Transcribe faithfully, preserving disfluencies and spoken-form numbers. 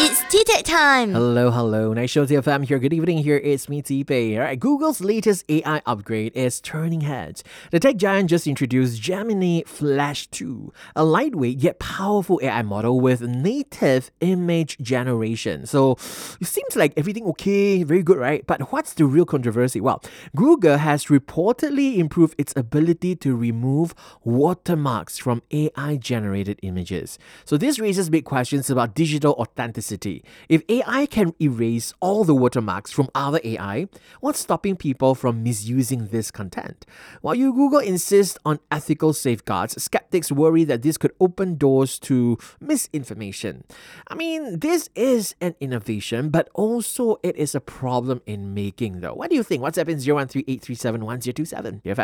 It's T-Tech time! Hello, hello. Nice show to F M here. Good evening here. It's me, T-Pei. Alright, Google's latest A I upgrade is turning heads. The tech giant just introduced Gemini Flash two, a lightweight yet powerful A I model with native image generation. So, it seems like everything okay, very good, right? But what's the real controversy? Well, Google has reportedly improved its ability to remove watermarks from A I-generated images. So this raises big questions about digital authenticity. If A I can erase all the watermarks from other A I, what's stopping people from misusing this content? While you Google insists on ethical safeguards, skeptics worry that this could open doors to misinformation. I mean, this is an innovation, but also it is a problem in making though. What do you think? WhatsApp in zero one three eight three seven one zero two seven.